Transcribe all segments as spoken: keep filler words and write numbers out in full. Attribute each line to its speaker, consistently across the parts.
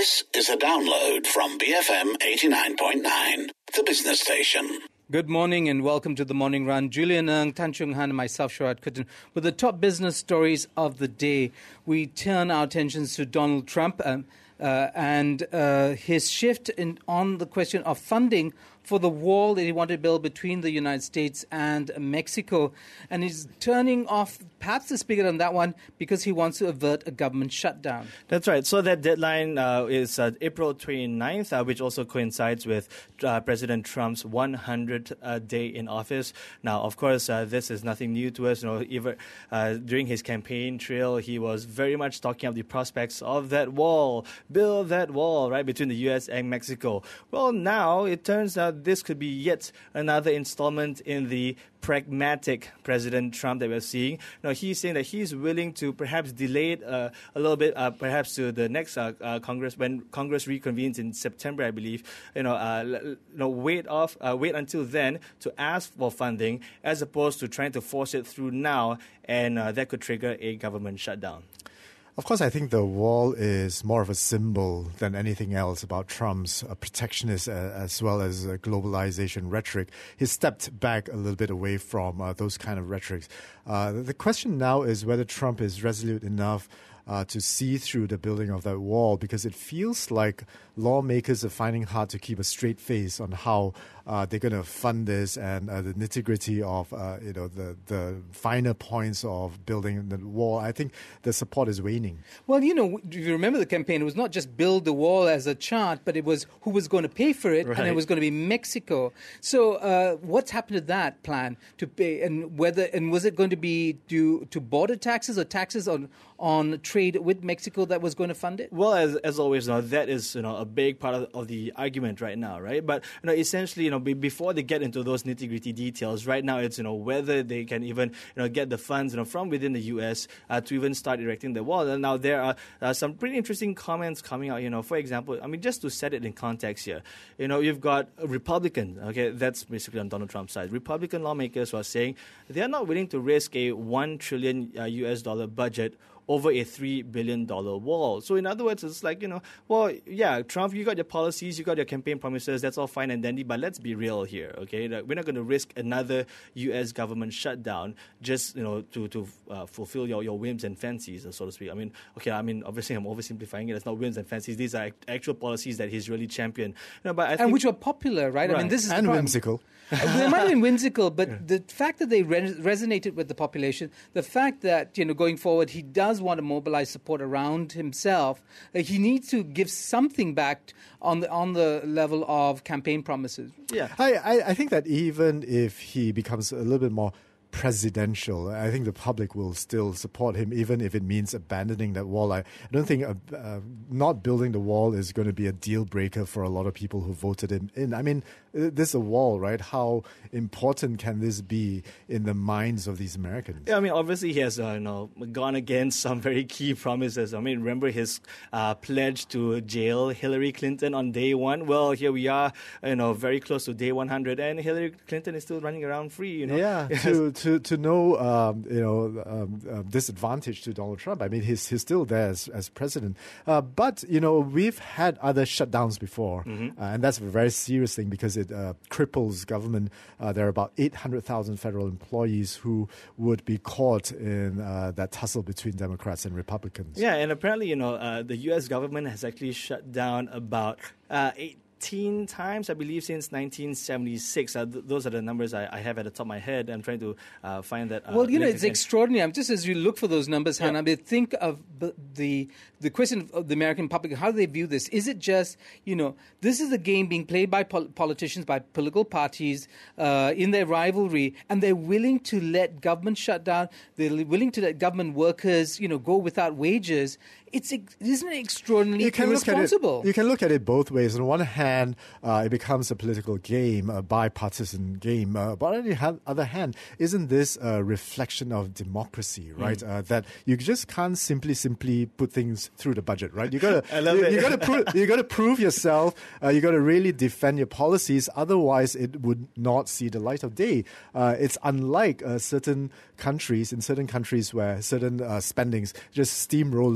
Speaker 1: This is a download from B F M eighty-nine point nine, the business station.
Speaker 2: Good morning and welcome to the Morning Run. Julian Ng, Tan Chung Han and myself, Sharad Kuttan, with the top business stories of the day. We turn our attentions to Donald Trump um, uh, and uh, his shift in, on the question of funding for the wall that he wanted to build between the United States and Mexico. And he's turning off perhaps the spigot on that one because he wants to avert a government shutdown.
Speaker 3: That's right. So that deadline uh, is uh, April twenty-ninth, uh, which also coincides with uh, President Trump's one hundredth uh, day in office. Now, of course, uh, this is nothing new to us. You know, even uh, during his campaign trail, he was very much talking of the prospects of that wall, build that wall, right, between the U S and Mexico. Well, now it turns out this could be yet another installment in the pragmatic President Trump that we're seeing. Now, he's saying that he's willing to perhaps delay it uh, a little bit, uh, perhaps to the next uh, uh, Congress, when Congress reconvenes in September, I believe. You know, uh, you know, wait off, uh, wait until then to ask for funding, as opposed to trying to force it through now, and uh, that could trigger a government shutdown.
Speaker 4: Of course, I think the wall is more of a symbol than anything else about Trump's uh, protectionist uh, as well as uh, globalization rhetoric. He stepped back a little bit away from uh, those kind of rhetorics. Uh, the question now is whether Trump is resolute enough Uh, to see through the building of that wall, because it feels like lawmakers are finding hard to keep a straight face on how uh, they're going to fund this and uh, the nitty-gritty of uh, you know the the finer points of building the wall. I think the support is waning.
Speaker 2: Well, you know, if you remember the campaign, it was not just build the wall as a chart, but it was who was going to pay for it, right. And it was going to be Mexico. So uh, what's happened to that plan to pay, and whether and was it going to be due to border taxes or taxes on on trade with Mexico that was going to fund it?
Speaker 3: Well, as as always, you know, that is you know a big part of, of the argument right now, right? But you know, essentially, you know, be, before they get into those nitty gritty details, right now it's you know whether they can even you know get the funds you know from within the U S uh, to even start erecting the wall. And now there are uh, some pretty interesting comments coming out. You know, for example, I mean, just to set it in context here, you know, you've got Republicans. Okay, that's basically on Donald Trump's side. Republican lawmakers who are saying they are not willing to risk a one trillion uh, U S dollar budget over a three billion dollars wall. So in other words, it's like, you know, well, yeah, Trump, you got your policies, you got your campaign promises, that's all fine and dandy, but let's be real here, okay? Like, we're not going to risk another U S government shutdown just, you know, to, to uh, fulfill your, your whims and fancies, so to speak. I mean, okay, I mean, obviously I'm oversimplifying it. It's not whims and fancies. These are actual policies that he's really championed. You know, but I
Speaker 2: and
Speaker 3: think,
Speaker 2: which were popular, right?
Speaker 3: right.
Speaker 2: I mean, this is
Speaker 4: and
Speaker 2: the
Speaker 4: whimsical.
Speaker 2: They might have been whimsical, but yeah. The fact that they re- resonated with the population, the fact that, you know, going forward, he does want to mobilize support around himself. Uh, he needs to give something back on the on the level of campaign promises.
Speaker 3: Yeah,
Speaker 4: I, I, I think that even if he becomes a little bit more presidential, I think the public will still support him, even if it means abandoning that wall. I, I don't think uh, uh, not building the wall is going to be a deal breaker for a lot of people who voted him in. I mean, this is a wall, right? How important can this be in the minds of these Americans?
Speaker 3: Yeah, I mean, obviously he has uh, you know gone against some very key promises. I mean, remember his uh, pledge to jail Hillary Clinton on day one? Well, here we are, you know, very close to day one hundred, and Hillary Clinton is still running around free, you know?
Speaker 4: Yeah, to, to, to no, um, you know, um, uh, disadvantage to Donald Trump. I mean, he's, he's still there as, as president. Uh, but, you know, we've had other shutdowns before, mm-hmm. uh, and that's a very serious thing because it uh, cripples government. Uh, there are about eight hundred thousand federal employees who would be caught in uh, that tussle between Democrats and Republicans.
Speaker 3: Yeah, and apparently, you know, uh, the U S government has actually shut down about uh, eight times, I believe, since nineteen seventy-six. Uh, th- those are the numbers I, I have at the top of my head. I'm trying to uh, find that. Uh,
Speaker 2: well, you know, it's
Speaker 3: again.
Speaker 2: extraordinary. I'm just as you look for those numbers,
Speaker 3: yeah.
Speaker 2: Hannah, I mean, think of the the question of the American public. How do they view this? Is it just, you know, this is a game being played by pol- politicians, by political parties uh, in their rivalry, and they're willing to let government shut down. They're willing to let government workers, you know, go without wages. It's isn't it extraordinarily
Speaker 4: you can
Speaker 2: irresponsible?
Speaker 4: Look at it, you can look at it both ways. On one hand, uh, it becomes a political game, a bipartisan game. Uh, but on the other hand, isn't this a reflection of democracy, right? Mm. Uh, that you just can't simply, simply put things through the budget, right? You gotta,
Speaker 3: I love
Speaker 4: you,
Speaker 3: it.
Speaker 4: you gotta prove, you gotta prove yourself. Uh, you gotta really defend your policies. Otherwise, it would not see the light of day. Uh, it's unlike uh, certain countries, in certain countries where certain uh, spendings just steamroll it through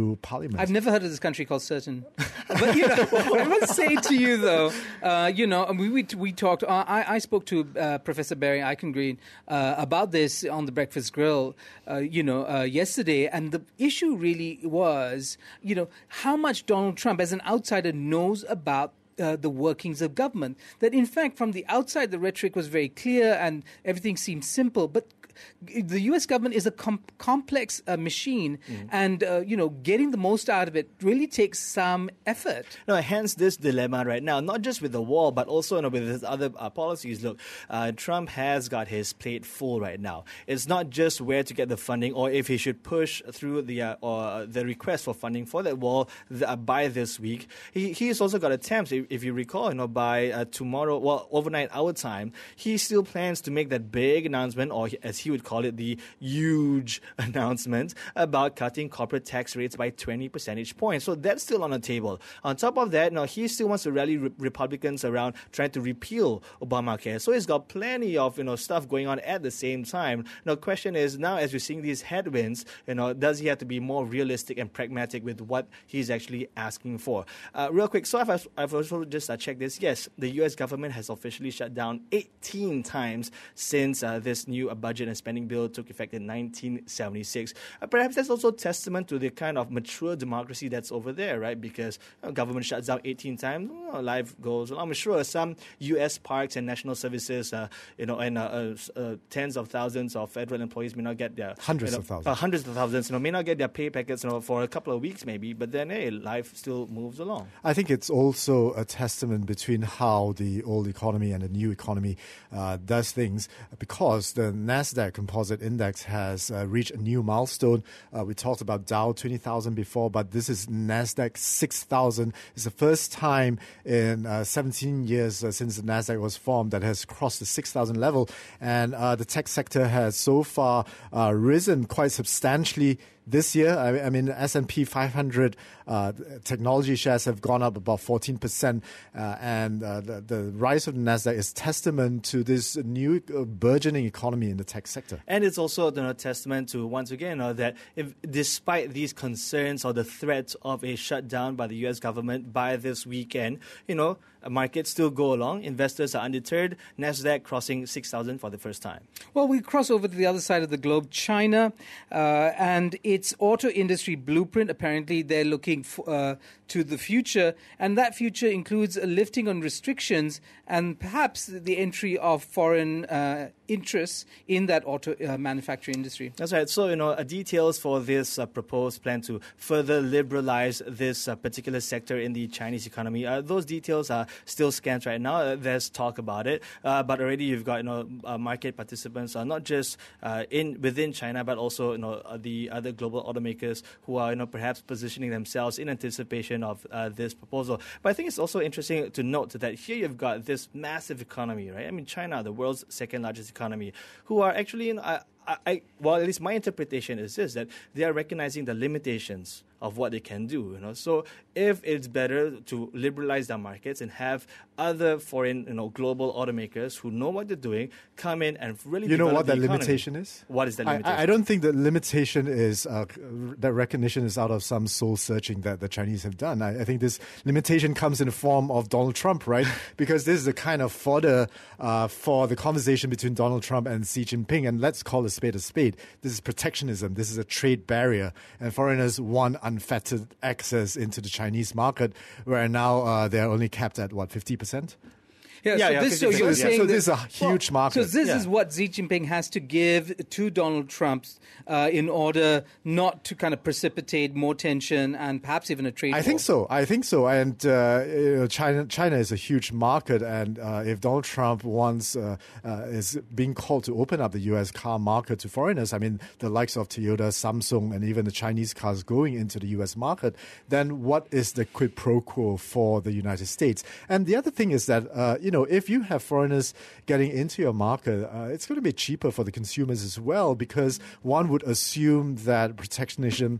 Speaker 4: through Parliament.
Speaker 2: I've never heard of this country called Certain. But, you know, I must say to you, though, uh, you know, we we, we talked, uh, I, I spoke to uh, Professor Barry Eichengreen uh, about this on the Breakfast Grill, uh, you know, uh, yesterday. And the issue really was, you know, how much Donald Trump, as an outsider, knows about Uh, the workings of government. That, in fact, from the outside, the rhetoric was very clear and everything seemed simple. But the U S government is a com- complex uh, machine, mm. and uh, you know, getting the most out of it really takes some effort.
Speaker 3: No, hence this dilemma right now, not just with the wall, but also, you know, with his other uh, policies. Look, uh, Trump has got his plate full right now. It's not just where to get the funding, or if he should push through the uh, or the request for funding for that wall the, uh, by this week. He he's also got attempts, if, if you recall, you know, by uh, tomorrow, well, overnight our time, he still plans to make that big announcement, or as he would call it, the huge announcement about cutting corporate tax rates by twenty percentage points. So that's still on the table. On top of that, now he still wants to rally re- Republicans around trying to repeal Obamacare. So he's got plenty of, you know, stuff going on at the same time. Now, the question is, now as we're seeing these headwinds, you know, does he have to be more realistic and pragmatic with what he's actually asking for? Uh, real quick, so I've, I've also just uh, checked this. Yes, the U S government has officially shut down eighteen times since uh, this new uh, budget and spending bill took effect in nineteen seventy-six. Uh, perhaps that's also testament to the kind of mature democracy that's over there, right? Because you know, government shuts down eighteen times, oh, life goes on. I'm sure some U S parks and national services, uh, you know, and uh, uh, uh, tens of thousands of federal employees may not get their
Speaker 4: hundreds
Speaker 3: you know,
Speaker 4: of thousands,
Speaker 3: uh, hundreds of thousands, you know, may not get their pay packets, you know, for a couple of weeks maybe. But then, hey, life still moves along.
Speaker 4: I think it's also a testament between how the old economy and the new economy uh, does things, because the NASDAQ Composite Index has uh, reached a new milestone. Uh, we talked about Dow twenty thousand before, but this is NASDAQ six thousand. It's the first time in uh, seventeen years uh, since the NASDAQ was formed that has crossed the six thousand level. And uh, the tech sector has so far uh, risen quite substantially this year. I, I mean, S and P five hundred uh, technology shares have gone up about fourteen percent, uh, and uh, the, the rise of the NASDAQ is testament to this new uh, burgeoning economy in the tech sector.
Speaker 3: And it's also, you know, a testament to, once again, you know, that if, despite these concerns or the threat of a shutdown by the U S government by this weekend, you know, markets still go along. Investors are undeterred. NASDAQ crossing six thousand for the first time.
Speaker 2: Well, we cross over to the other side of the globe, China, uh, and its auto industry blueprint. Apparently, they're looking for, uh, to the future, and that future includes a lifting on restrictions and perhaps the entry of foreign uh, interests in that auto uh, manufacturing industry.
Speaker 3: That's right. So, you know, uh, details for this uh, proposed plan to further liberalize this uh, particular sector in the Chinese economy. Uh, those details are still scant right now. Uh, there's talk about it, uh, but already you've got, you know, uh, market participants, uh, not just uh, in within China, but also, you know, uh, the other global automakers who are, you know, perhaps positioning themselves in anticipation of uh, this proposal. But I think it's also interesting to note that here you've got this massive economy, right? I mean, China, the world's second largest economy, who are actually, you know, I, I, well, at least my interpretation is this, that they are recognizing the limitations of what they can do. You know, so if it's better to liberalize their markets and have other foreign, you know, global automakers who know what they're doing come in and really,
Speaker 4: you know what
Speaker 3: the
Speaker 4: that
Speaker 3: economy.
Speaker 4: limitation is?
Speaker 3: What is that limitation?
Speaker 4: I, I don't think the limitation is uh, that recognition is out of some soul searching that the Chinese have done. I, I think this limitation comes in the form of Donald Trump, right? Because this is the kind of fodder uh, for the conversation between Donald Trump and Xi Jinping. And let's call a spade a spade. This is protectionism. This is a trade barrier, and foreigners want unfettered access into the Chinese market, where now uh, they're only capped at what, fifty percent?
Speaker 2: Yeah,
Speaker 3: Yeah,
Speaker 2: so,
Speaker 3: yeah,
Speaker 2: this, so
Speaker 3: fifty
Speaker 2: you're
Speaker 3: percent, yeah.
Speaker 2: saying
Speaker 4: So
Speaker 2: that-
Speaker 4: this is a huge
Speaker 2: well,
Speaker 4: market.
Speaker 2: So this
Speaker 3: Yeah.
Speaker 2: is what Xi Jinping has to give to Donald Trump uh, in order not to kind of precipitate more tension and perhaps even a trade
Speaker 4: I
Speaker 2: war.
Speaker 4: think so. I think so. And uh, you know, China, China is a huge market, and uh, if Donald Trump wants uh, uh, is being called to open up the U S car market to foreigners, I mean, the likes of Toyota, Samsung, and even the Chinese cars going into the U S market, then what is the quid pro quo for the United States? And the other thing is that uh, you know, if you have foreigners getting into your market, uh, it's going to be cheaper for the consumers as well, because one would assume that protectionism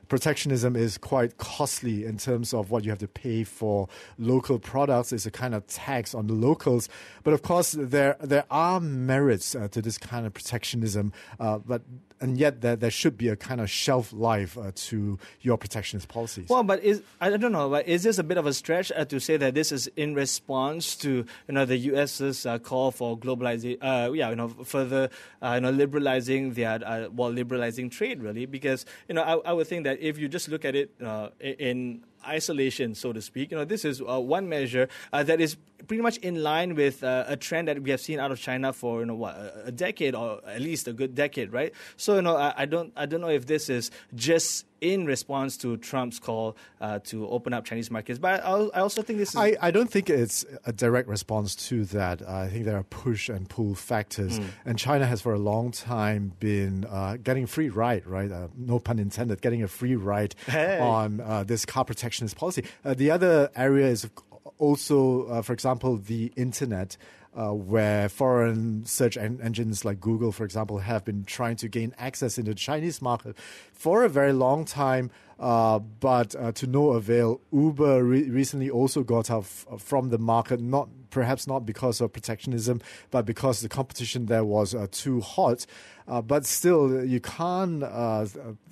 Speaker 4: protectionism is quite costly in terms of what you have to pay for local products. It's a kind of tax on the locals. But of course, there there are merits uh, to this kind of protectionism, uh, but and yet there, there should be a kind of shelf life uh, to your protectionist policies.
Speaker 3: Well, but is I don't know, but is this a bit of a stretch uh, to say that this is in response to you know the U S's uh, call for globalization? Uh, yeah, you know, further uh, you know liberalizing their uh, well liberalizing trade really, because you know I, I would think that if you just look at it uh, in isolation, so to speak, you know, this is uh, one measure uh, that is pretty much in line with uh, a trend that we have seen out of China for you know what a decade or at least a good decade, right? So you know, I, I don't I don't know if this is just in response to Trump's call uh, to open up Chinese markets, but I, I also think this is.
Speaker 4: I, I don't think it's a direct response to that. Uh, I think there are push and pull factors, mm. and China has for a long time been uh, getting free ride, right? Uh, no pun intended, getting a free ride hey. on uh, this car protectionist policy. Uh, the other area is also, uh, for example, the internet. Uh, where foreign search en- engines like Google, for example, have been trying to gain access into the Chinese market for a very long time, uh, but uh, to no avail. Uber re- recently also got out f- from the market, not perhaps not because of protectionism, but because the competition there was uh, too hot. Uh, but still, you can't uh,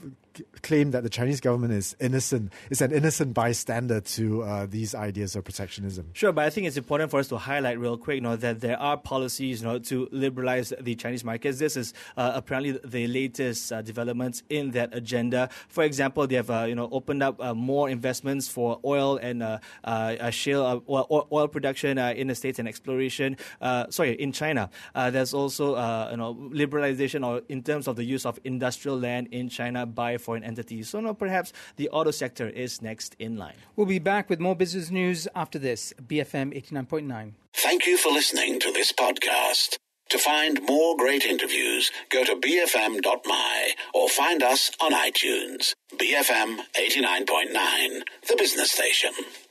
Speaker 4: claim that the Chinese government is innocent, is an innocent bystander to uh, these ideas of protectionism.
Speaker 3: Sure, but I think it's important for us to highlight real quick, you know, that there are policies, you know, to liberalize the Chinese markets. This is uh, apparently the latest uh, developments in that agenda. For example, they have, uh, you know, opened up uh, more investments for oil and uh, uh, shale uh, oil, oil production uh, in the States and exploration. Uh, sorry, in China. Uh, there's also, uh, you know, liberalization or in terms of the use of industrial land in China by foreign entities. So, no, perhaps the auto sector is next in line.
Speaker 2: We'll be back with more business news after this. B F M eighty-nine point nine.
Speaker 1: Thank you for listening to this podcast. To find more great interviews, go to b f m dot m y or find us on iTunes. B F M eighty-nine point nine, the business station.